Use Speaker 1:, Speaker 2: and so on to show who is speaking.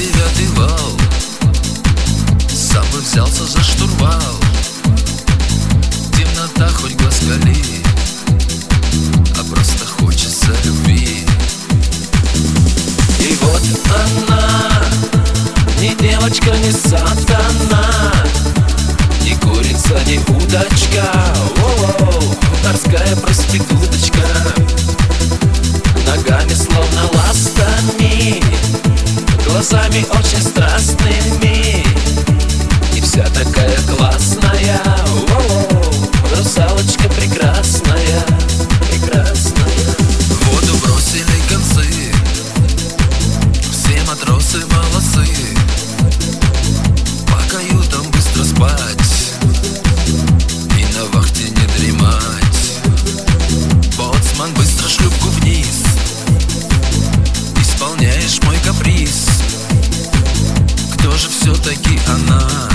Speaker 1: девятый вал, сам бы взялся за штурвал. Темнота, хоть глаз кали, а просто хочется любви.
Speaker 2: И вот она, не девочка, не сатана, не курица, не удочка, о-о-о, морская проституточка. Ногами словно ластами, глазами очень страстными, и вся такая классная, о-о-о, русалочка прекрасная, прекрасная.
Speaker 1: В воду бросили концы, все матросы молодцы, по каютам быстро спать и на вахте не дремать. Боцман, быстро шлюпку вниз, исполняешь мой каприз. Кто же все-таки она?